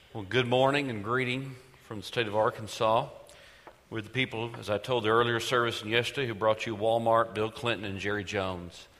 Well, good morning and greeting from the state of Arkansas. We're the people, as I told the earlier service and yesterday, who brought you Walmart, Bill Clinton, and Jerry Jones.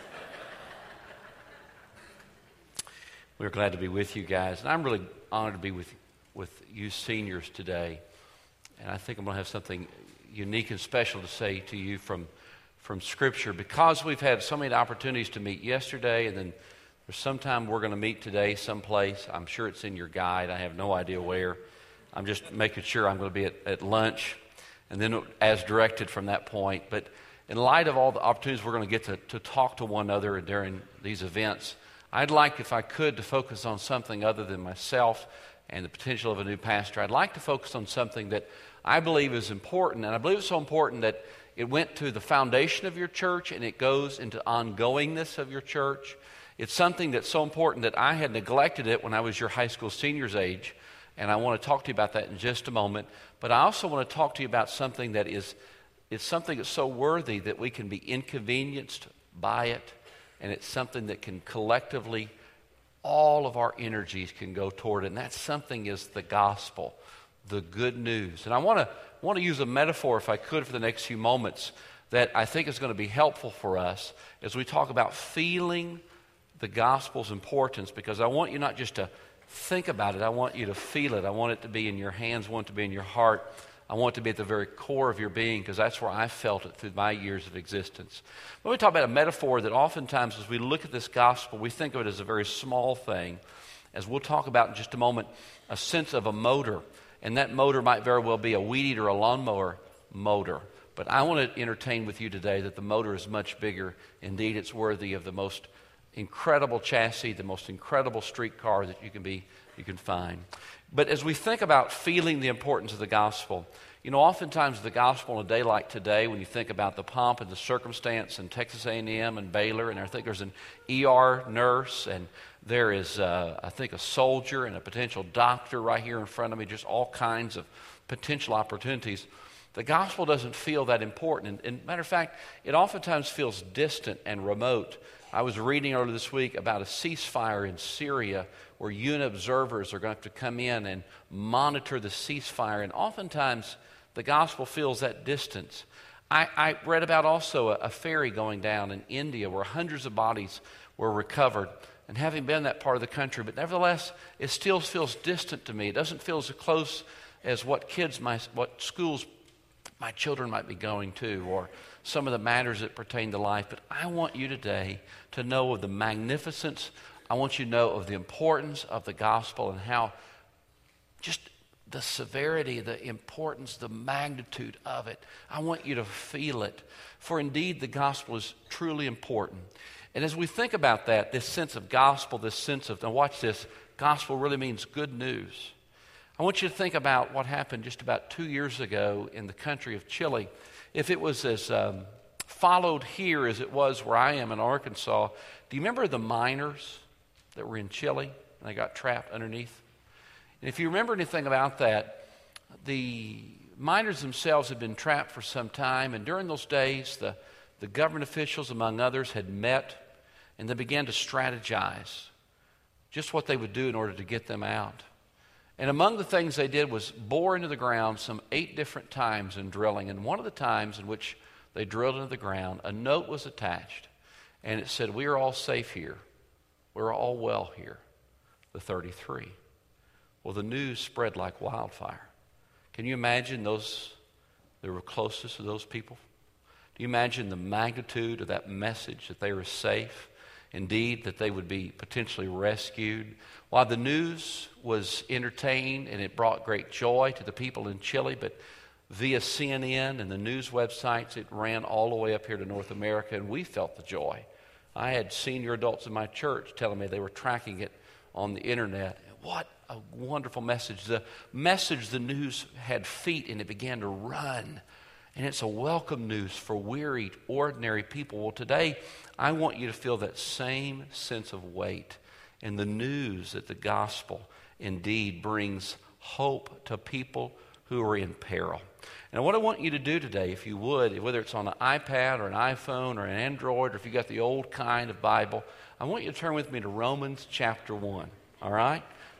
We're glad to be with you guys, and I'm really honored to be with you seniors today. And I think I'm going to have something unique and special to say to you from Scripture, because we've had so many opportunities to meet yesterday, and then there's sometime we're going to meet today someplace. I'm sure it's in your guide. I have no idea where. I'm just making sure I'm going to be at lunch, and then as directed from that point. But in light of all the opportunities we're going to get to talk to one another during these events, I'd like, if I could, to focus on something other than myself and the potential of a new pastor. I'd like to focus on something that I believe is important, and I believe it's so important that it went to the foundation of your church and it goes into ongoingness of your church. It's something that's so important that I had neglected it when I was your high school seniors age, and I want to talk to you about that in just a moment. But I also want to talk to you about something that is something that's so worthy that we can be inconvenienced by it, and it's something that can collectively, all of our energies can go toward it, and that something is the gospel, the good news. And I want to use a metaphor, if I could, for the next few moments that I think is going to be helpful for us as we talk about feeling the gospel's importance, because I want you not just to think about it, I want you to feel it. I want it to be in your hands, I want it to be in your heart. I want it to be at the very core of your being, because that's where I felt it through my years of existence. When we talk about a metaphor that oftentimes as we look at this gospel, we think of it as a very small thing. As we'll talk about in just a moment, a sense of a motor. And that motor might very well be a weed eater, a lawnmower motor. But I want to entertain with you today that the motor is much bigger. Indeed, it's worthy of the most incredible chassis, the most incredible streetcar that you can find. But as we think about feeling the importance of the gospel, you know, oftentimes the gospel on a day like today, when you think about the pomp and the circumstance and Texas A&M and Baylor, and I think there's an ER nurse, and there is, I think, a soldier and a potential doctor right here in front of me, just all kinds of potential opportunities. The gospel doesn't feel that important. And matter of fact, it oftentimes feels distant and remote. I was reading earlier this week about a ceasefire in Syria where UN observers are going to have to come in and monitor the ceasefire. And oftentimes, the gospel feels that distance. I read about also a ferry going down in India where hundreds of bodies were recovered. And having been in that part of the country, but nevertheless, it still feels distant to me. It doesn't feel as close as what schools my children might be going to, or some of the matters that pertain to life. But I want you today to know of the magnificence. I want you to know of the importance of the gospel and how just the severity, the importance, the magnitude of it. I want you to feel it. For indeed, the gospel is truly important. And as we think about that, this sense of gospel, this sense of, now watch this, gospel really means good news. I want you to think about what happened just about 2 years ago in the country of Chile. If it was as followed here as it was where I am in Arkansas, do you remember the miners that were in Chile and they got trapped underneath? And if you remember anything about that, the miners themselves had been trapped for some time, and during those days, the government officials, among others, had met and they began to strategize just what they would do in order to get them out. And among the things they did was bore into the ground some 8 different times in drilling. And one of the times in which they drilled into the ground, a note was attached. And it said, "We are all safe here. We're all well here." The 33. Well, the news spread like wildfire. Can you imagine those that were closest to those people? Do you imagine the magnitude of that message that they were safe? Indeed, that they would be potentially rescued. While the news was entertained and it brought great joy to the people in Chile, but via CNN and the news websites, it ran all the way up here to North America, and we felt the joy. I had senior adults in my church telling me they were tracking it on the internet. What a wonderful message. The message, the news had feet, and it began to run. And it's a welcome news for wearied, ordinary people. Well, today, I want you to feel that same sense of weight in the news that the gospel indeed brings hope to people who are in peril. And what I want you to do today, if you would, whether it's on an iPad or an iPhone or an Android, or if you got the old kind of Bible, I want you to turn with me to Romans chapter 1, all right?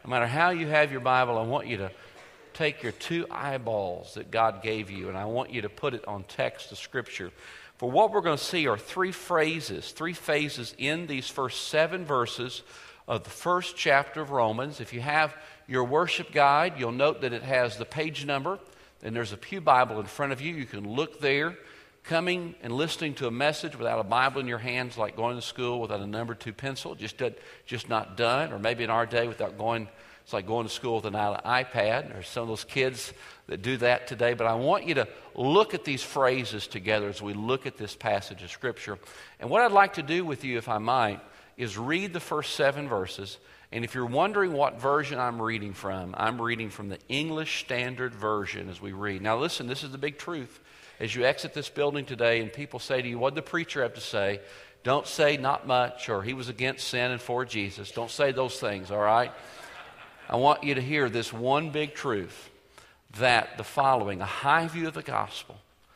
No matter how you have your Bible, I want you to take your two eyeballs that God gave you, and I want you to put it on text of Scripture. For what we're going to see are three phases in these first 7 verses of the first chapter of Romans. If you have your worship guide, you'll note that it has the page number, and there's a pew Bible in front of you. You can look there. Coming and listening to a message without a Bible in your hands, like going to school without a number 2 pencil, just not done. Or maybe in our day, it's like going to school with an iPad. There's some of those kids that do that today. But I want you to look at these phrases together as we look at this passage of Scripture. And what I'd like to do with you, if I might, is read the first 7 verses. And if you're wondering what version I'm reading from the English Standard Version as we read. Now listen, this is the big truth. As you exit this building today and people say to you, what did the preacher have to say? Don't say not much, or he was against sin and for Jesus. Don't say those things, all right? I want you to hear this one big truth, that the following, a high view of the gospel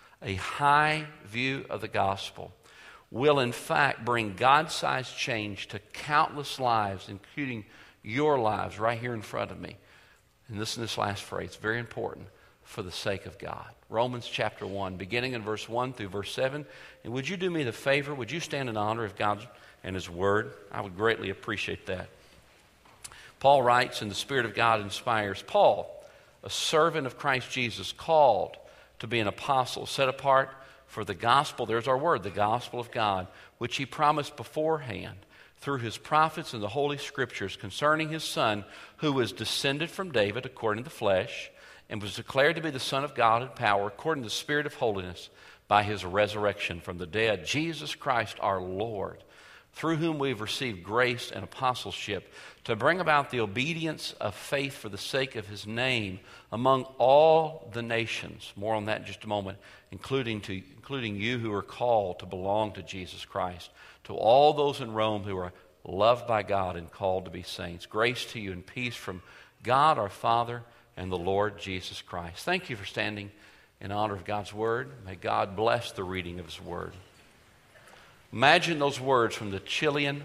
will in fact bring God-sized change to countless lives, including your lives right here in front of me. And listen to this last phrase, very important, for the sake of God. Romans chapter 1, beginning in verse 1 through verse 7. And would you do me the favor, would you stand in honor of God and His Word? I would greatly appreciate that. Paul writes, and the Spirit of God inspires, Paul, a servant of Christ Jesus, called to be an apostle, set apart for the gospel, there's our word, the gospel of God, which He promised beforehand through His prophets and the Holy Scriptures concerning His Son, who was descended from David according to the flesh, and was declared to be the Son of God in power according to the Spirit of holiness by His resurrection from the dead, Jesus Christ our Lord, through whom we have received grace and apostleship to bring about the obedience of faith for the sake of His name among all the nations. More on that in just a moment, including you who are called to belong to Jesus Christ. To all those in Rome who are loved by God and called to be saints. Grace to you and peace from God our Father and the Lord Jesus Christ. Thank you for standing in honor of God's Word. May God bless the reading of His Word. Imagine those words from the Chilean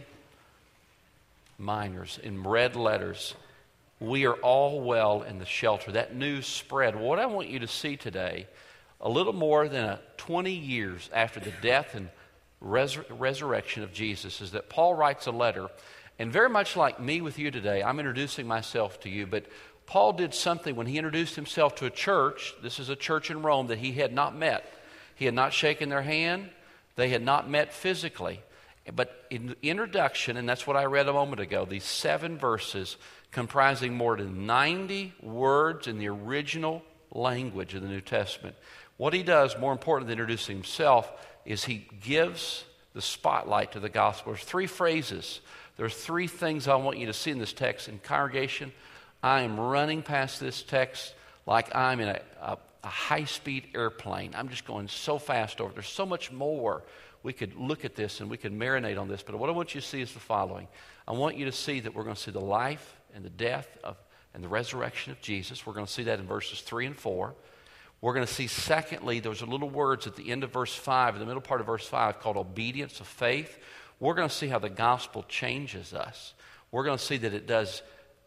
miners in red letters. We are all well in the shelter. That news spread. What I want you to see today, a little more than 20 years after the death and resurrection of Jesus, is that Paul writes a letter. And very much like me with you today, I'm introducing myself to you, but Paul did something when he introduced himself to a church. This is a church in Rome that he had not met. He had not shaken their hand. They had not met physically. But in the introduction, and that's what I read a moment ago, these 7 verses comprising more than 90 words in the original language of the New Testament. What he does, more important than introducing himself, is he gives the spotlight to the gospel. There's 3 phrases. There's 3 things I want you to see in this text. In congregation, I am running past this text like I'm in a high-speed airplane. I'm just going so fast over it. There's so much more. We could look at this and we could marinate on this. But what I want you to see is the following. I want you to see that we're going to see the life and the death and the resurrection of Jesus. We're going to see that in verses 3 and 4. We're going to see, secondly, there's a little words at the end of verse 5, in the middle part of verse 5, called obedience of faith. We're going to see how the gospel changes us. We're going to see that it does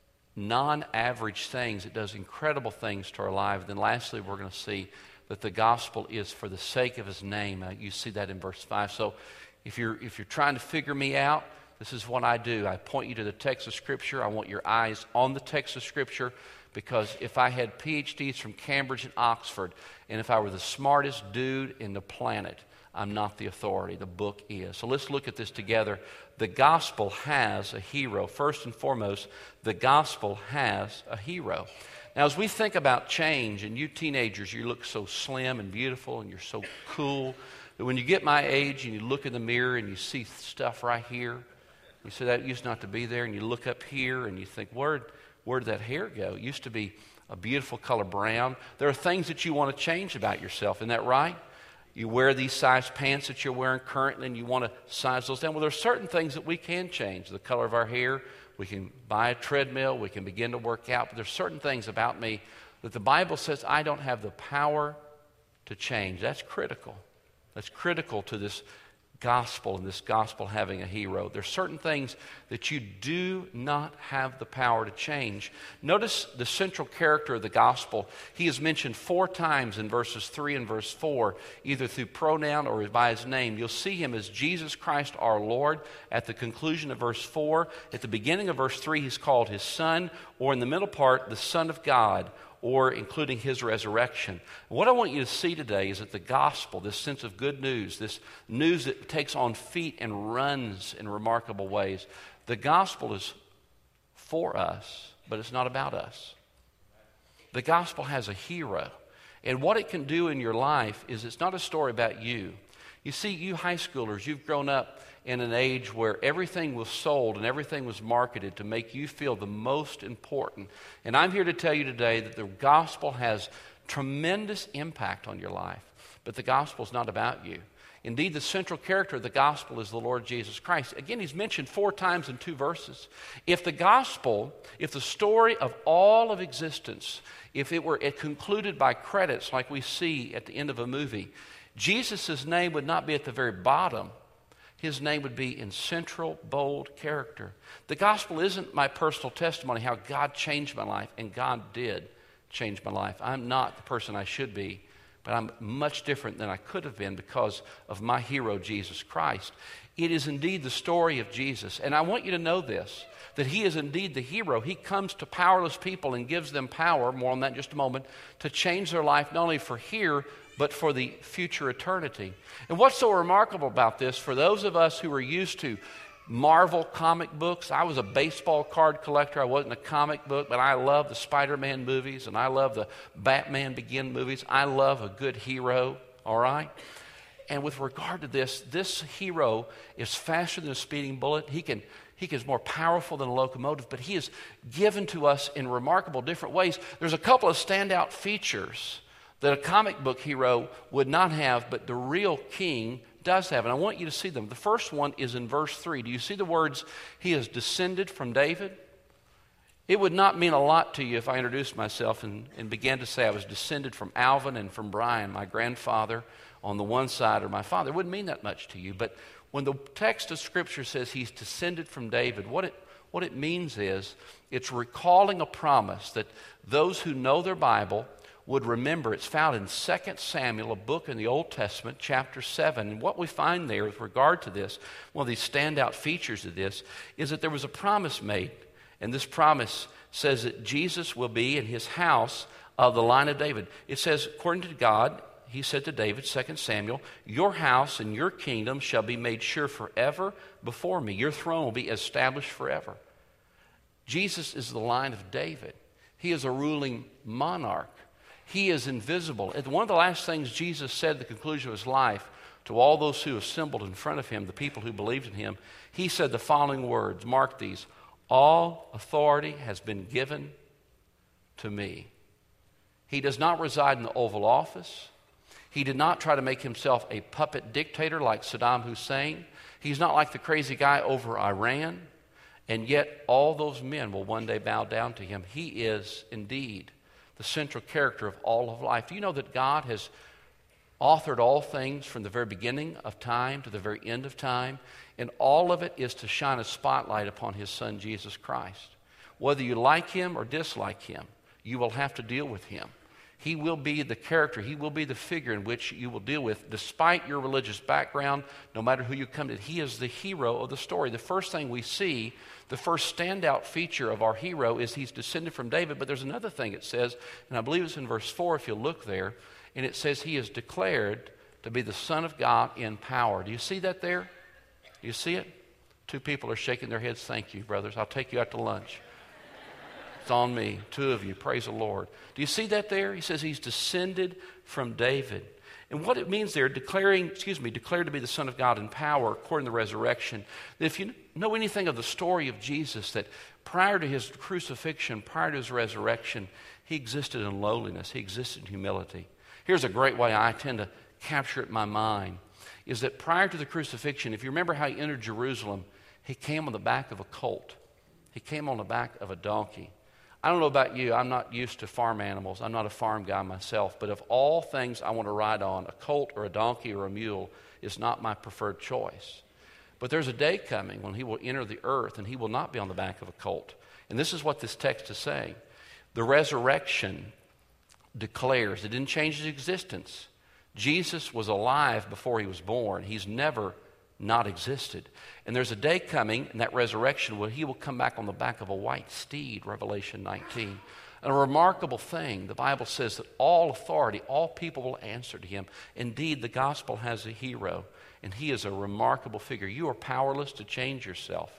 non-average things. It does incredible things to our lives. Then lastly, we're going to see that the gospel is for the sake of His name. You see that in verse 5. So if you're trying to figure me out, this is what I do. I point you to the text of Scripture. I want your eyes on the text of Scripture, because if I had PhDs from Cambridge and Oxford, and if I were the smartest dude in the planet, I'm not the authority. The book is. So let's look at this together. The gospel has a hero. First and foremost, the gospel has a hero. Now, as we think about change, and you teenagers, you look so slim and beautiful, and you're so cool, that when you get my age and you look in the mirror and you see stuff right here, you say that used not to be there, and you look up here and you think, where did that hair go? It used to be a beautiful color brown. There are things that you want to change about yourself. Isn't that right? You wear these size pants that you're wearing currently, and you want to size those down. Well, there are certain things that we can change. The color of our hair. We can buy a treadmill. We can begin to work out. But there's certain things about me that the Bible says I don't have the power to change. That's critical. That's critical to this gospel and this gospel having a hero. There's certain things that you do not have the power to change. Notice the central character of the gospel. He is mentioned 4 times in verses 3 and verse 4, either through pronoun or by his name. You'll see him as Jesus Christ our Lord at the conclusion of verse 4. At the beginning of verse 3, he's called his Son, or in the middle part, the Son of God, or including his resurrection. What I want you to see today is that the gospel, this sense of good news, this news that takes on feet and runs in remarkable ways, the gospel is for us, but it's not about us. The gospel has a hero, and what it can do in your life is it's not a story about you. You see, you high schoolers, you've grown up in an age where everything was sold and everything was marketed to make you feel the most important. And I'm here to tell you today that the gospel has tremendous impact on your life, but the gospel is not about you. Indeed, the central character of the gospel is the Lord Jesus Christ. Again, he's mentioned 4 times in 2 verses. If the gospel, if the story of all of existence, if it were concluded by credits like we see at the end of a movie, Jesus' name would not be at the very bottom. His name would be in central, bold character. The gospel isn't my personal testimony, how God changed my life, and God did change my life. I'm not the person I should be, but I'm much different than I could have been because of my hero, Jesus Christ. It is indeed the story of Jesus, and I want you to know this, that he is indeed the hero. He comes to powerless people and gives them power, more on that in just a moment, to change their life not only for here, but for the future eternity. And what's so remarkable about this, for those of us who are used to Marvel comic books, I was a baseball card collector. I wasn't a comic book, but I love the Spider-Man movies, and I love the Batman Begin movies. I love a good hero, all right? And with regard to this hero is faster than a speeding bullet. He is more powerful than a locomotive, but he is given to us in remarkable different ways. There's a couple of standout features that a comic book hero would not have, but the real king does have. And I want you to see them. The first one is in verse 3. Do you see the words, he is descended from David? It would not mean a lot to you if I introduced myself and began to say I was descended from Alvin and from Brian, my grandfather on the one side, or my father. It wouldn't mean that much to you. But when the text of Scripture says he's descended from David, what it means is it's recalling a promise that those who know their Bible would remember. It's found in 2 Samuel, a book in the Old Testament, chapter 7. And what we find there with regard to this, one of these standout features of this, is that there was a promise made. And this promise says that Jesus will be in his house of the line of David. It says, according to God, he said to David, 2 Samuel, your house and your kingdom shall be made sure forever before me. Your throne will be established forever. Jesus is the line of David. He is a ruling monarch. He is invisible. And one of the last things Jesus said at the conclusion of his life to all those who assembled in front of him, the people who believed in him, he said the following words, mark these, all authority has been given to me. He does not reside in the Oval Office. He did not try to make himself a puppet dictator like Saddam Hussein. He's not like the crazy guy over Iran. And yet all those men will one day bow down to him. He is indeed the central character of all of life. Do you know that God has authored all things from the very beginning of time to the very end of time? And all of it is to shine a spotlight upon his Son, Jesus Christ. Whether you like him or dislike him, you will have to deal with him. He will be the character. He will be the figure in which you will deal with. Despite your religious background, no matter who you come to, he is the hero of the story. The first thing we see, the first standout feature of our hero is he's descended from David. But there's another thing it says, and I believe it's in verse 4 if you look there, and it says he is declared to be the Son of God in power. Do you see that there? Do you see it? 2 people are shaking their heads. Thank you, brothers. I'll take you out to lunch. It's on me. 2 of you. Praise the Lord. Do you see that there? He says he's descended from David. And what it means there, declared to be the Son of God in power according to the resurrection. That if you know anything of the story of Jesus, that prior to his crucifixion, prior to his resurrection, he existed in lowliness. He existed in humility. Here's a great way I tend to capture it in my mind, is that prior to the crucifixion, if you remember how he entered Jerusalem, he came on the back of a colt. He came on the back of a donkey. I don't know about you. I'm not used to farm animals. I'm not a farm guy myself. But of all things I want to ride on, a colt or a donkey or a mule is not my preferred choice. But there's a day coming when he will enter the earth and he will not be on the back of a colt. And this is what this text is saying. The resurrection declares, it didn't change his existence. Jesus was alive before he was born. He's never not existed. And there's a day coming in that resurrection where he will come back on the back of a white steed, Revelation 19. And a remarkable thing, the Bible says that all authority, all people will answer to him. Indeed, the gospel has a hero, and he is a remarkable figure. You are powerless to change yourself,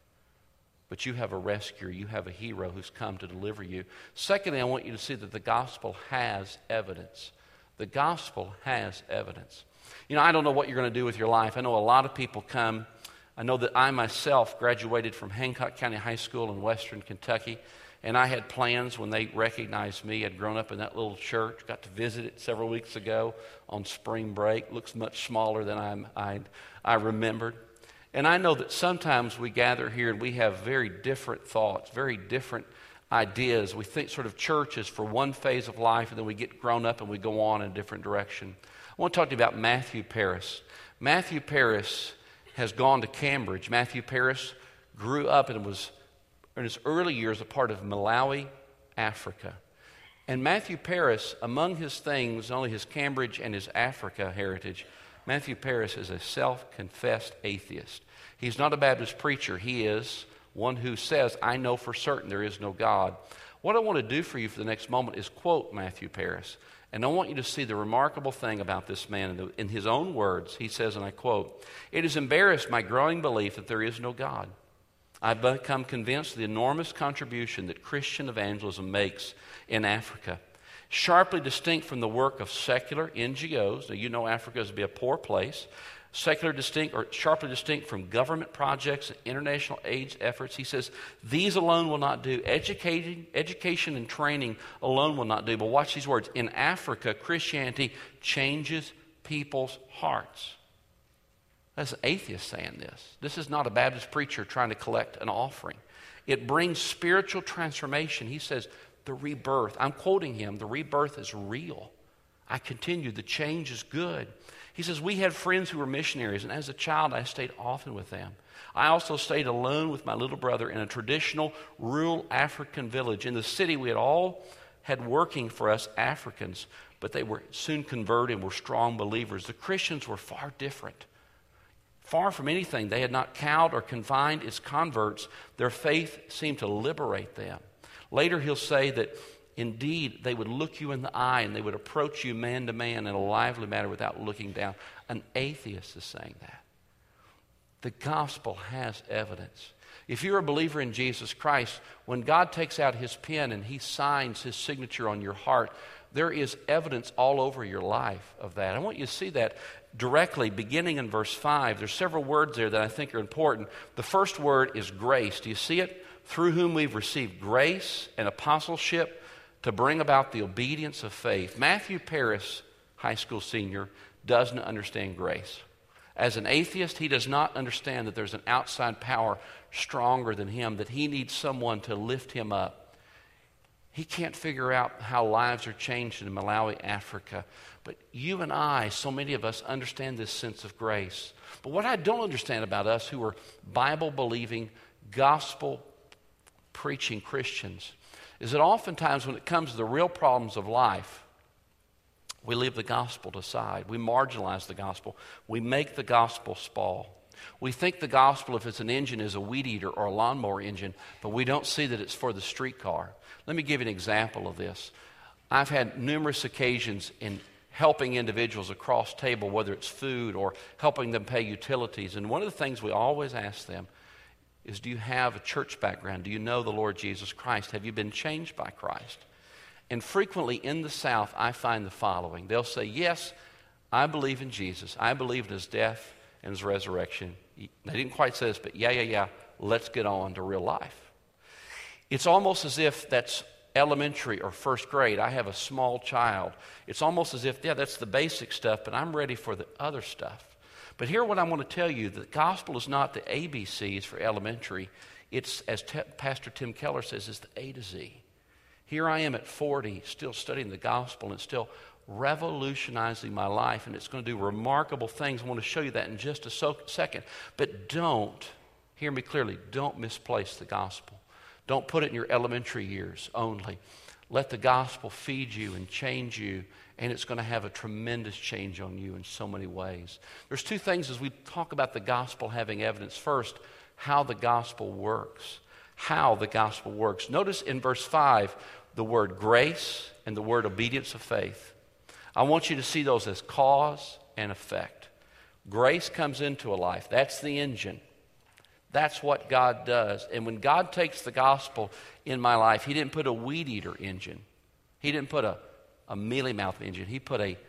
but you have a rescuer. You have a hero who's come to deliver you. Secondly, I want you to see that the gospel has evidence. The gospel has evidence. You know, I don't know what you're going to do with your life. I know a lot of people come. I know that I myself graduated from Hancock County High School in western Kentucky, and I had plans when they recognized me. I'd grown up in that little church, got to visit it several weeks ago on spring break. Looks much smaller than I remembered. And I know that sometimes we gather here and we have very different thoughts, very different ideas. We think sort of church is for one phase of life, and then we get grown up and we go on in a different direction. I want to talk to you about Matthew Paris. Matthew Paris has gone to Cambridge. Matthew Paris grew up and was, in his early years, a part of Malawi, Africa. And Matthew Paris, among his things, only his Cambridge and his Africa heritage, Matthew Paris is a self-confessed atheist. He's not a Baptist preacher. He is one who says, I know for certain there is no God. What I want to do for you for the next moment is quote Matthew Paris. And I want you to see the remarkable thing about this man. In his own words, he says, and I quote, "It has embarrassed my growing belief that there is no God. I've become convinced of the enormous contribution that Christian evangelism makes in Africa. Sharply distinct from the work of secular NGOs, now you know Africa is to be a poor place, sharply distinct from government projects and international aid efforts." He says, these alone will not do. Education and training alone will not do. But watch these words. In Africa, Christianity changes people's hearts. That's an atheist saying this. This is not a Baptist preacher trying to collect an offering. It brings spiritual transformation. He says, the rebirth. I'm quoting him. The rebirth is real. I continue. The change is good. He says, we had friends who were missionaries, and as a child, I stayed often with them. I also stayed alone with my little brother in a traditional rural African village. In the city, we had working for us Africans, but they were soon converted and were strong believers. The Christians were far different. Far from anything, they had not cowed or confined its converts. Their faith seemed to liberate them. Later, he'll say that indeed, they would look you in the eye and they would approach you man to man in a lively manner without looking down. An atheist is saying that. The gospel has evidence. If you're a believer in Jesus Christ, when God takes out his pen and he signs his signature on your heart, there is evidence all over your life of that. I want you to see that directly beginning in verse 5. There's several words there that I think are important. The first word is grace. Do you see it? Through whom we've received grace and apostleship to bring about the obedience of faith. Matthew Paris, high school senior, doesn't understand grace. As an atheist, he does not understand that there's an outside power stronger than him, that he needs someone to lift him up. He can't figure out how lives are changed in Malawi, Africa. But you and I, so many of us, understand this sense of grace. But what I don't understand about us who are Bible-believing, gospel-preaching Christians is that oftentimes when it comes to the real problems of life, we leave the gospel aside. We marginalize the gospel. We make the gospel small. We think the gospel, if it's an engine, is a weed eater or a lawnmower engine, but we don't see that it's for the streetcar. Let me give you an example of this. I've had numerous occasions in helping individuals across table, whether it's food or helping them pay utilities. And one of the things we always ask them is, do you have a church background? Do you know the Lord Jesus Christ? Have you been changed by Christ? And frequently in the South, I find the following. They'll say, yes, I believe in Jesus. I believe in his death and his resurrection. They didn't quite say this, but yeah, let's get on to real life. It's almost as if that's elementary or first grade. I have a small child. It's almost as if, yeah, that's the basic stuff, but I'm ready for the other stuff. But here what I want to tell you, the gospel is not the ABCs for elementary. It's, as Pastor Tim Keller says, it's the A to Z. Here I am at 40, still studying the gospel, and it's still revolutionizing my life, and it's going to do remarkable things. I want to show you that in just a second. But don't, hear me clearly, don't misplace the gospel. Don't put it in your elementary years only. Let the gospel feed you and change you, and it's going to have a tremendous change on you in so many ways. There's two things as we talk about the gospel having evidence. First, how the gospel works. How the gospel works. Notice in verse 5 the word grace and the word obedience of faith. I want you to see those as cause and effect. Grace comes into a life. That's the engine. That's what God does. And when God takes the gospel in my life, He didn't put a weed eater engine. He didn't put a mealy mouth engine. He put a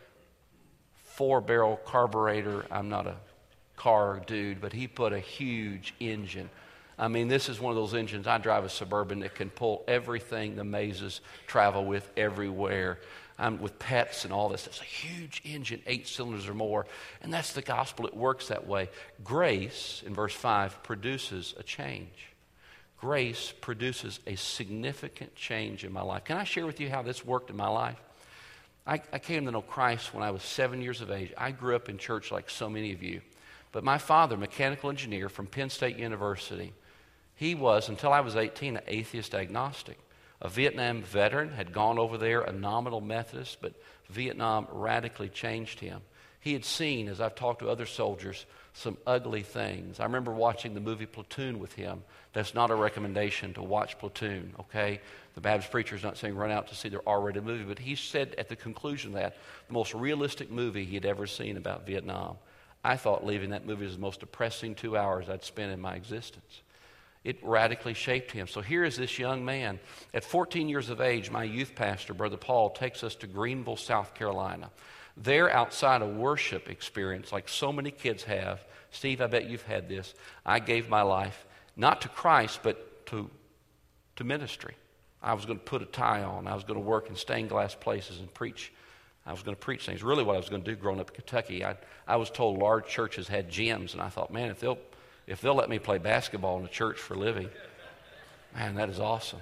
4-barrel carburetor. I'm not a car dude, but He put a huge engine. I mean, this is one of those engines. I drive a Suburban that can pull everything the mazes travel with everywhere. With pets and all this. It's a huge engine, 8 cylinders or more. And that's the gospel. It works that way. Grace, in verse 5, produces a change. Grace produces a significant change in my life. Can I share with you how this worked in my life? I came to know Christ when I was 7 years of age. I grew up in church like so many of you. But my father, mechanical engineer from Penn State University, he was, until I was 18, an atheist agnostic. A Vietnam veteran, had gone over there, a nominal Methodist, but Vietnam radically changed him. He had seen, as I've talked to other soldiers, some ugly things. I remember watching the movie Platoon with him. That's not a recommendation to watch Platoon, okay? The Baptist preacher is not saying run out to see their R-rated movie, but he said at the conclusion of that, the most realistic movie he had ever seen about Vietnam. I thought leaving that movie was the most depressing 2 hours I'd spent in my existence. It radically shaped him. So here is this young man. At 14 years of age, my youth pastor, Brother Paul, takes us to Greenville, South Carolina. There, outside a worship experience, like so many kids have, Steve, I bet you've had this, I gave my life, not to Christ, but to ministry. I was going to put a tie on. I was going to work in stained glass places and preach. I was going to preach things. Really what I was going to do growing up in Kentucky, I was told large churches had gyms, and I thought, man, if they'll let me play basketball in a church for a living, man, that is awesome.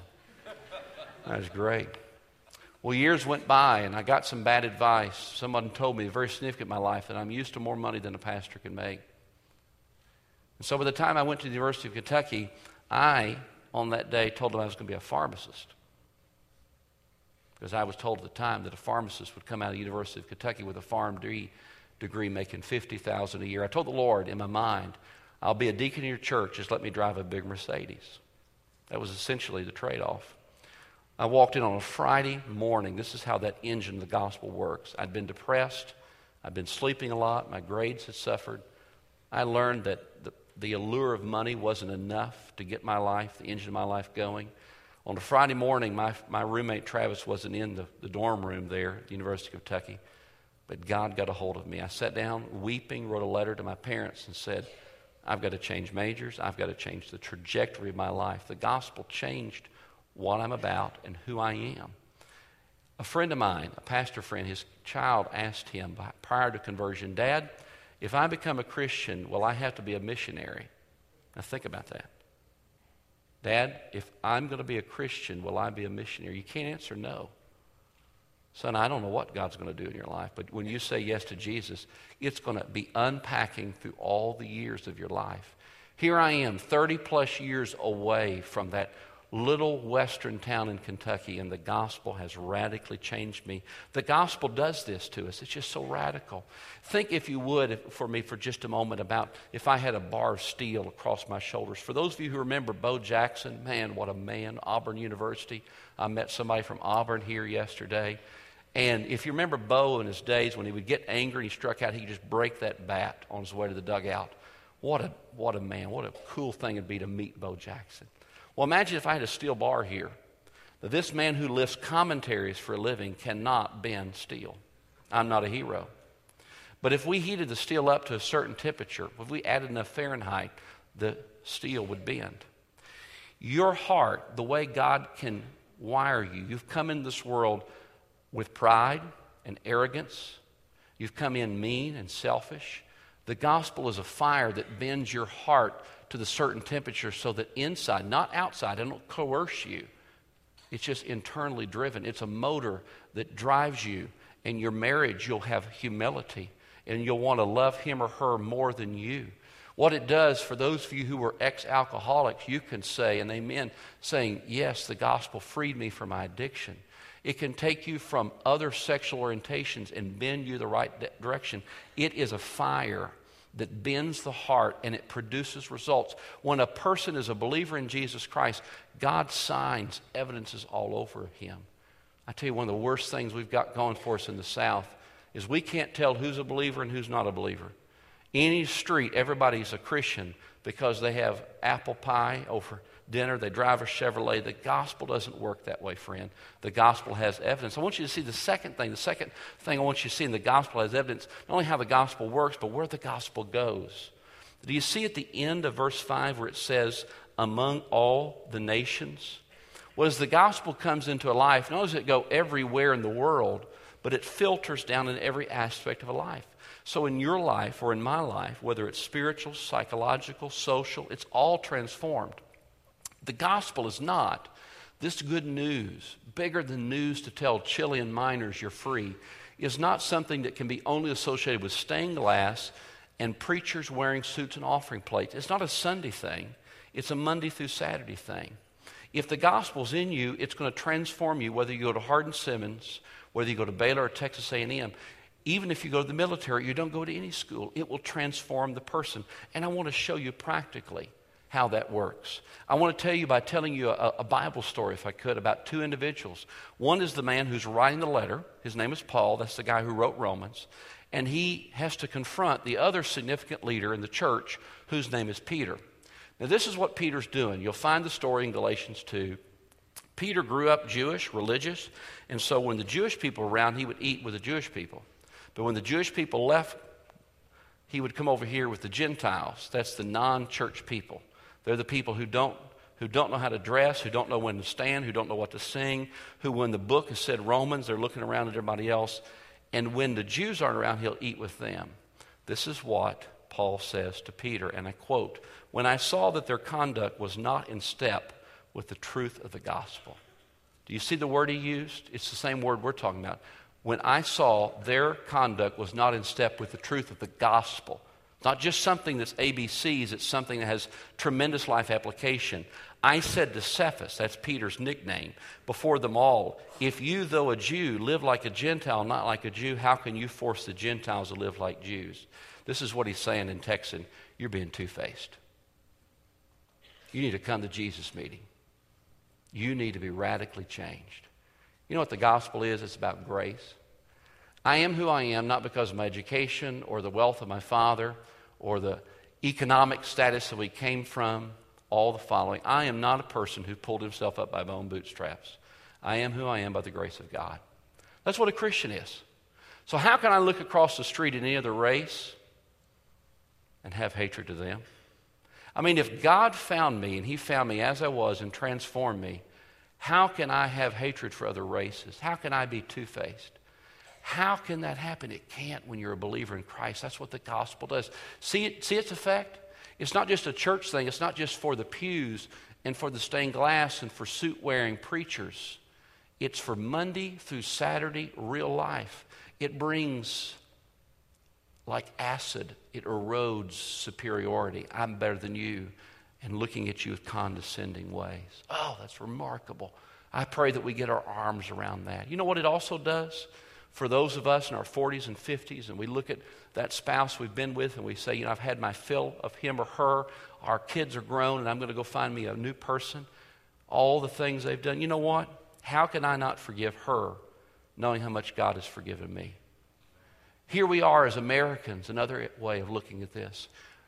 That is great. Well, years went by, and I got some bad advice. Someone told me, very significant in my life, that I'm used to more money than a pastor can make. And so by the time I went to the University of Kentucky, I, on that day, told them I was going to be a pharmacist. Because I was told at the time that a pharmacist would come out of the University of Kentucky with a pharm degree making $50,000 a year. I told the Lord in my mind, I'll be a deacon in your church, just let me drive a big Mercedes. That was essentially the trade-off. I walked in on a Friday morning. This is how that engine of the gospel works. I'd been depressed. I'd been sleeping a lot. My grades had suffered. I learned that the allure of money wasn't enough to get my life, the engine of my life going. On a Friday morning, my roommate Travis wasn't in the dorm room there at the University of Kentucky, but God got a hold of me. I sat down weeping, wrote a letter to my parents and said, I've got to change majors. I've got to change the trajectory of my life. The gospel changed what I'm about and who I am. A friend of mine, a pastor friend, his child asked him prior to conversion, Dad, if I become a Christian, will I have to be a missionary? Now think about that. Dad, if I'm going to be a Christian, will I be a missionary? You can't answer no. Son, I don't know what God's going to do in your life, but when you say yes to Jesus, it's going to be unpacking through all the years of your life. Here I am, 30 plus years away from that little western town in Kentucky, and the gospel has radically changed me. The gospel does this to us. It's just so radical. Think, if you would, for me for just a moment about if I had a bar of steel across my shoulders. For those of you who remember Bo Jackson, man, what a man, Auburn University. I met somebody from Auburn here yesterday. And if you remember Bo in his days when he would get angry and he struck out, he could just break that bat on his way to the dugout. What a man, what a cool thing it'd be to meet Bo Jackson. Well, imagine if I had a steel bar here. This man who lifts commentaries for a living cannot bend steel. I'm not a hero. But if we heated the steel up to a certain temperature, if we added enough Fahrenheit, the steel would bend. Your heart, the way God can wire you, you've come in this world with pride and arrogance. You've come in mean and selfish. The gospel is a fire that bends your heart to the certain temperature so that inside, not outside, I don't coerce you. It's just internally driven. It's a motor that drives you. In your marriage, you'll have humility, and you'll want to love him or her more than you. What it does for those of you who are ex-alcoholics, you can say, and amen, saying, yes, the gospel freed me from my addiction. It can take you from other sexual orientations and bend you the right direction. It is a fire that bends the heart, and it produces results. When a person is a believer in Jesus Christ, God's signs, evidences all over him. I tell you, one of the worst things we've got going for us in the South is we can't tell who's a believer and who's not a believer. Any street, everybody's a Christian because they have apple pie over dinner, they drive a Chevrolet. The gospel doesn't work that way, friend. The gospel has evidence. I want you to see the second thing. The second thing I want you to see in the gospel has evidence, not only how the gospel works, but where the gospel goes. Do you see at the end of verse 5 where it says, among all the nations? Well, as the gospel comes into a life, not only does it go everywhere in the world, but it filters down in every aspect of a life. So in your life or in my life, whether it's spiritual, psychological, social, it's all transformed. The gospel is not this good news, bigger than news to tell Chilean miners you're free, is not something that can be only associated with stained glass and preachers wearing suits and offering plates. It's not a Sunday thing. It's a Monday through Saturday thing. If the gospel's in you, it's going to transform you, whether you go to Hardin-Simmons, whether you go to Baylor or Texas A&M. Even if you go to the military, you don't go to any school. It will transform the person. And I want to show you practically how that works. I want to tell you by telling you a Bible story, if I could, about two individuals. One is the man who's writing the letter. His name is Paul. That's the guy who wrote Romans. And he has to confront the other significant leader in the church, whose name is Peter. Now, this is what Peter's doing. You'll find the story in Galatians 2. Peter grew up Jewish, religious, and so when the Jewish people were around, he would eat with the Jewish people. But when the Jewish people left, he would come over here with the Gentiles. That's the non-church people. They're the people who don't know how to dress, who don't know when to stand, who don't know what to sing, who when the book has said Romans, they're looking around at everybody else. And when the Jews aren't around, he'll eat with them. This is what Paul says to Peter, and I quote, when I saw that their conduct was not in step with the truth of the gospel. Do you see the word he used? It's the same word we're talking about. When I saw their conduct was not in step with the truth of the gospel. Not just something that's ABCs, it's something that has tremendous life application. I said to Cephas, that's Peter's nickname, before them all, if you, though a Jew, live like a Gentile, not like a Jew, how can you force the Gentiles to live like Jews? This is what he's saying in Texan. You're being two-faced. You need to come to Jesus meeting. You need to be radically changed. You know what the gospel is? It's about grace. I am who I am, not because of my education or the wealth of my father or the economic status that we came from, all the following. I am not a person who pulled himself up by my own bootstraps. I am who I am by the grace of God. That's what a Christian is. So how can I look across the street at any other race and have hatred to them? I mean, if God found me and he found me as I was and transformed me, how can I have hatred for other races? How can I be two-faced? How can that happen? It can't when you're a believer in Christ. That's what the gospel does. See its effect? It's not just a church thing. It's not just for the pews and for the stained glass and for suit-wearing preachers. It's for Monday through Saturday real life. It brings, like acid, it erodes superiority. I'm better than you, and looking at you with condescending ways. Oh, that's remarkable. I pray that we get our arms around that. You know what it also does? For those of us in our 40s and 50s, and we look at that spouse we've been with and we say, you know, I've had my fill of him or her. Our kids are grown and I'm going to go find me a new person. All the things they've done. You know what? How can I not forgive her knowing how much God has forgiven me? Here we are as Americans, another way of looking at this.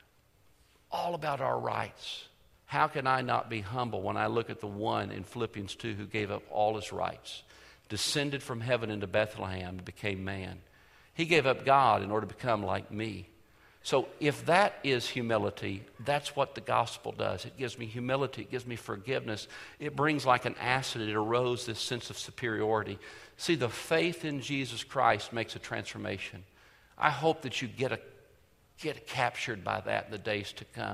All about our rights. How can I not be humble when I look at the one in Philippians 2 who gave up all his rights? Descended from heaven into Bethlehem and became man. He gave up God in order to become like me. So if that is humility, that's what the gospel does. It gives me humility. It gives me forgiveness. It brings like an acid. It erodes this sense of superiority. See, the faith in Jesus Christ makes a transformation. I hope that you get captured by that in the days to come.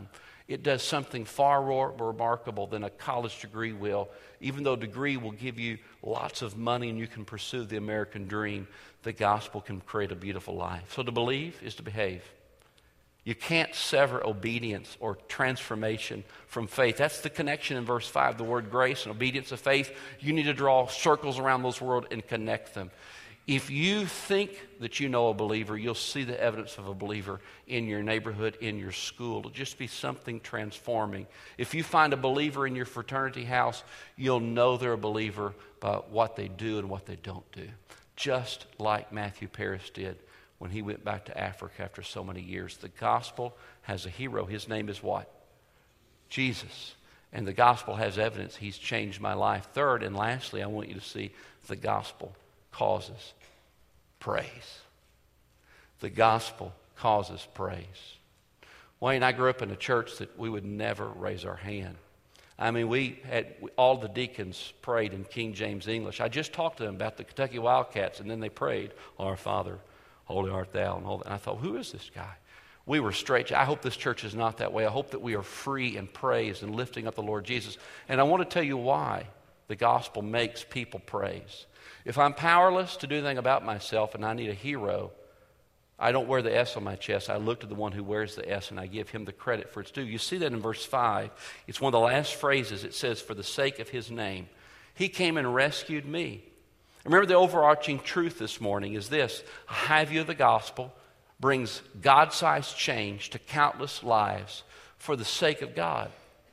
It does something far more remarkable than a college degree will. Even though a degree will give you lots of money and you can pursue the American dream, the gospel can create a beautiful life. So to believe is to behave. You can't sever obedience or transformation from faith. That's the connection in verse 5, the word grace and obedience of faith. You need to draw circles around those words and connect them. If you think that you know a believer, you'll see the evidence of a believer in your neighborhood, in your school. It'll just be something transforming. If you find a believer in your fraternity house, you'll know they're a believer by what they do and what they don't do. Just like Matthew Paris did when he went back to Africa after so many years. The gospel has a hero. His name is what? Jesus. And the gospel has evidence. He's changed my life. Third and lastly, I want you to see the gospel causes praise. The gospel causes praise. Wayne, I grew up in a church that we would never raise our hand. I mean, all the deacons prayed in King James English. I just talked to them about the Kentucky Wildcats, and then they prayed, Our Father, holy art thou, and all that. And I thought, who is this guy? We were straight. I hope this church is not that way. I hope that we are free in praise and lifting up the Lord Jesus. And I want to tell you why the gospel makes people praise. If I'm powerless to do anything about myself and I need a hero, I don't wear the S on my chest. I look to the one who wears the S and I give him the credit for its due. You see that in verse 5. It's one of the last phrases. It says, for the sake of his name. He came and rescued me. Remember, the overarching truth this morning is this: a high view of the gospel brings God-sized change to countless lives for the sake of God.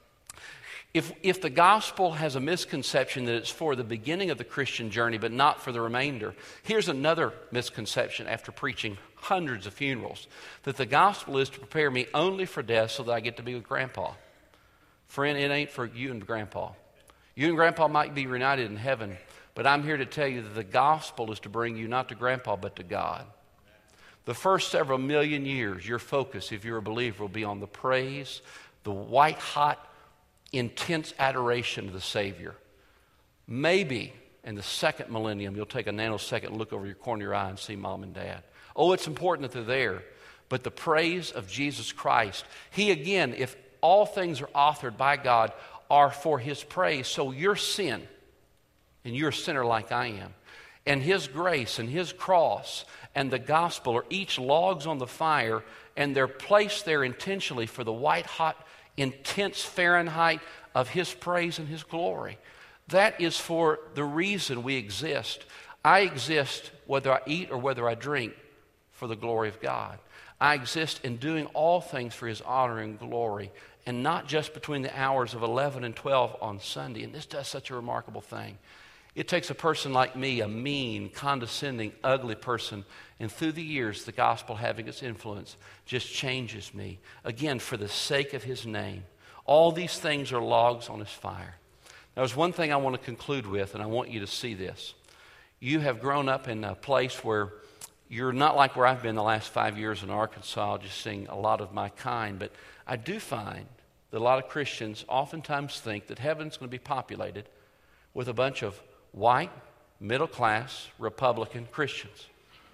If the gospel has a misconception that it's for the beginning of the Christian journey but not for the remainder, here's another misconception after preaching hundreds of funerals, that the gospel is to prepare me only for death so that I get to be with Grandpa. Friend, it ain't for you and Grandpa. You and Grandpa might be reunited in heaven, but I'm here to tell you that the gospel is to bring you not to Grandpa but to God. The first several million years, your focus, if you're a believer, will be on the praise, the white-hot, intense adoration of the Savior. Maybe in the second millennium, you'll take a nanosecond and look over your corner of your eye and see Mom and Dad. Oh, it's important that they're there, but the praise of Jesus Christ. He, again, if all things are authored by God, are for His praise. So your sin, and you're a sinner like I am, and His grace and His cross and the gospel are each logs on the fire, and they're placed there intentionally for the white-hot, intense Fahrenheit of His praise and His glory. That is for the reason we exist. I exist, whether I eat or whether I drink, for the glory of God. I exist in doing all things for His honor and glory, and not just between the hours of 11 and 12 on Sunday. And this does such a remarkable thing. It takes a person like me, a mean, condescending, ugly person, and through the years, the gospel having its influence just changes me. Again, for the sake of His name. All these things are logs on His fire. Now, there's one thing I want to conclude with, and I want you to see this. You have grown up in a place where you're not like where I've been the last 5 years in Arkansas, just seeing a lot of my kind. But I do find that a lot of Christians oftentimes think that heaven's going to be populated with a bunch of white, middle-class, Republican Christians.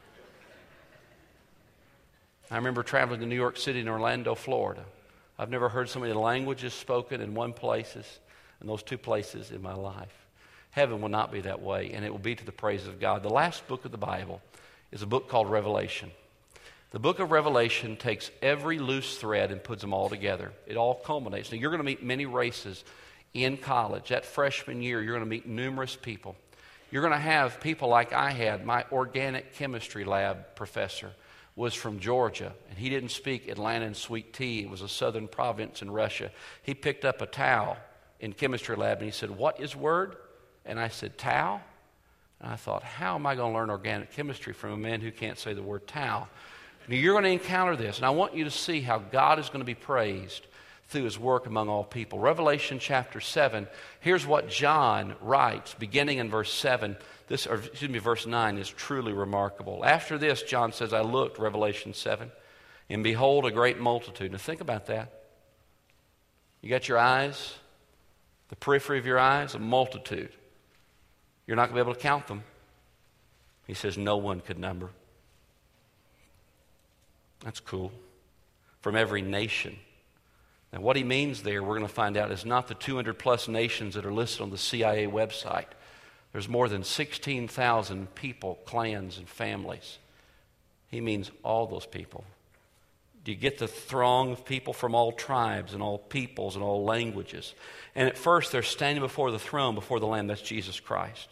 I remember traveling to New York City and Orlando, Florida. I've never heard so many languages spoken in those two places in my life. Heaven will not be that way, and it will be to the praise of God. The last book of the Bible is a book called Revelation. The book of Revelation takes every loose thread and puts them all together. It all culminates. Now, you're going to meet many races in college. That freshman year, you're going to meet numerous people. You're going to have people like I had. My organic chemistry lab professor was from Georgia, and he didn't speak Atlantan sweet tea. It was a southern province in Russia. He picked up a towel in chemistry lab, and he said, "What is word?" And I said, "Towel." And I thought, how am I going to learn organic chemistry from a man who can't say the word towel? Now, you're going to encounter this, and I want you to see how God is going to be praised through His work among all people. Revelation chapter 7, here's what John writes, beginning in verse 7. Verse 9 is truly remarkable. After this, John says, I looked, Revelation 7, and behold, a great multitude. Now, think about that. You got your eyes, the periphery of your eyes, a multitude. You're not going to be able to count them. He says, no one could number. That's cool. From every nation, Now, what he means there, we're going to find out, is not the 200-plus nations that are listed on the CIA website. There's more than 16,000 people, clans, and families. He means all those people. Do you get the throng of people from all tribes and all peoples and all languages? And at first, they're standing before the throne, before the Lamb. That's Jesus Christ,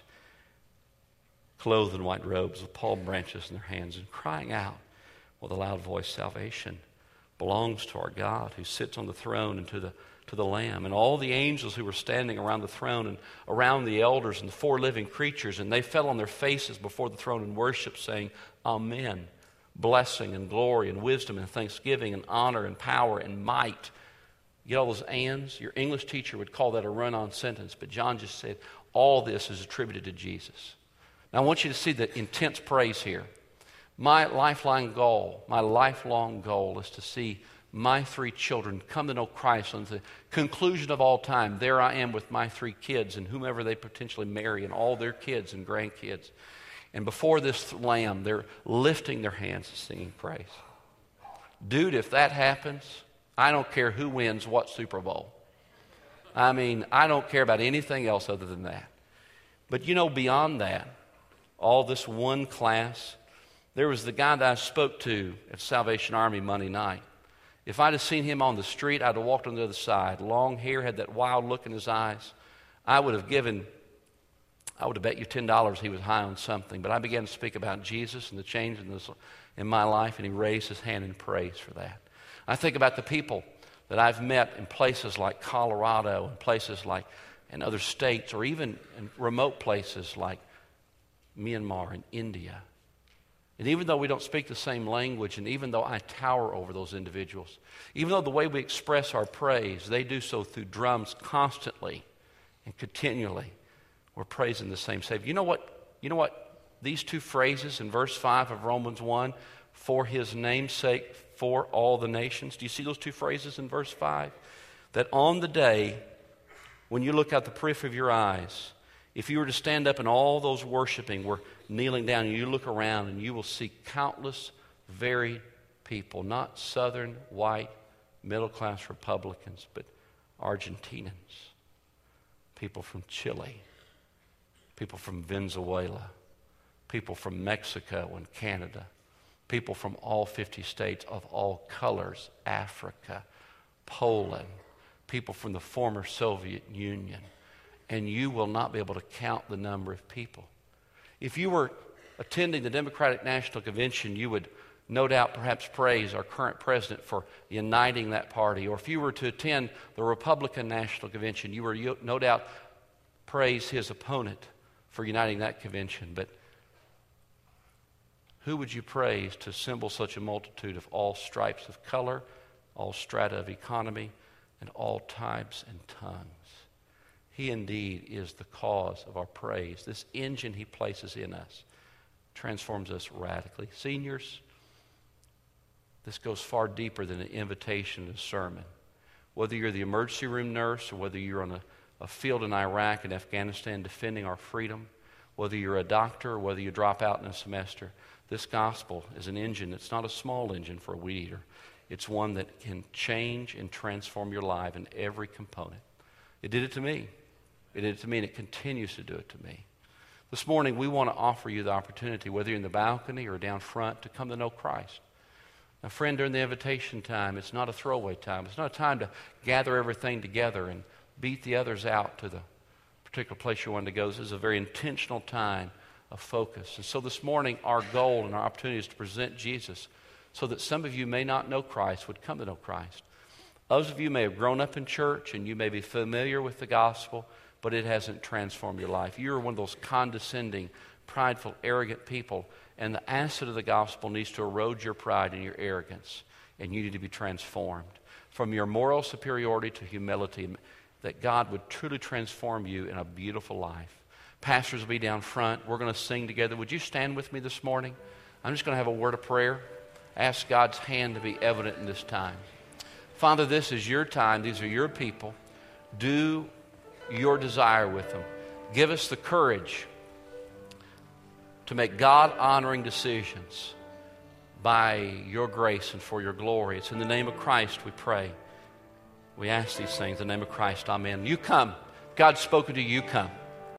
clothed in white robes with palm branches in their hands and crying out with a loud voice, salvation belongs to our God who sits on the throne and to the Lamb. And all the angels who were standing around the throne and around the elders and the four living creatures, and they fell on their faces before the throne in worship, saying, Amen. Blessing and glory and wisdom and thanksgiving and honor and power and might. You get all those ands? Your English teacher would call that a run-on sentence, but John just said all this is attributed to Jesus. Now I want you to see the intense praise here. My lifelong goal is to see my three children come to know Christ on the conclusion of all time. There I am with my three kids and whomever they potentially marry and all their kids and grandkids. And before this Lamb, they're lifting their hands and singing praise. Dude, if that happens, I don't care who wins what Super Bowl. I mean, I don't care about anything else other than that. But you know, beyond that, all this one class, there was the guy that I spoke to at Salvation Army Monday night. If I'd have seen him on the street, I'd have walked on the other side. Long hair, had that wild look in his eyes. I would have bet you $10 he was high on something. But I began to speak about Jesus and the change in my life, and he raised his hand in praise for that. I think about the people that I've met in places like Colorado and places like in other states, or even in remote places like Myanmar and India. And even though we don't speak the same language, and even though I tower over those individuals, even though the way we express our praise, they do so through drums constantly and continually, we're praising the same Savior. You know what? These two phrases in verse 5 of Romans 1, for his name's sake, for all the nations. Do you see those two phrases in verse 5? That on the day when you look out the periphery of your eyes, if you were to stand up and all those worshiping were kneeling down, and you look around and you will see countless varied people, not southern, white, middle-class Republicans, but Argentinians, people from Chile, people from Venezuela, people from Mexico and Canada, people from all 50 states of all colors, Africa, Poland, people from the former Soviet Union. And you will not be able to count the number of people. If you were attending the Democratic National Convention, you would no doubt perhaps praise our current president for uniting that party. Or if you were to attend the Republican National Convention, you would no doubt praise his opponent for uniting that convention. But who would you praise to assemble such a multitude of all stripes of color, all strata of economy, and all types and tongues? He indeed is the cause of our praise. This engine he places in us transforms us radically. Seniors, this goes far deeper than an invitation to a sermon. Whether you're the emergency room nurse or whether you're on a field in Iraq and Afghanistan defending our freedom, whether you're a doctor or whether you drop out in a semester, this gospel is an engine. It's not a small engine for a weed eater. It's one that can change and transform your life in every component. It did it to me. It did it to me, and it continues to do it to me. This morning, we want to offer you the opportunity, whether you're in the balcony or down front, to come to know Christ. Now, friend, during the invitation time, it's not a throwaway time. It's not a time to gather everything together and beat the others out to the particular place you want to go. This is a very intentional time of focus. And so this morning, our goal and our opportunity is to present Jesus so that some of you may not know Christ would come to know Christ. Others of you may have grown up in church and you may be familiar with the gospel, but it hasn't transformed your life. You're one of those condescending, prideful, arrogant people, and the acid of the gospel needs to erode your pride and your arrogance, and you need to be transformed from your moral superiority to humility, that God would truly transform you in a beautiful life. Pastors will be down front. We're going to sing together. Would you stand with me this morning? I'm just going to have a word of prayer. Ask God's hand to be evident in this time. Father, this is your time. These are your people. Do your desire with them. Give us the courage to make God-honoring decisions by your grace and for your glory. It's in the name of Christ we pray. We ask these things in the name of Christ. Amen. You come. God's spoken to you. Come.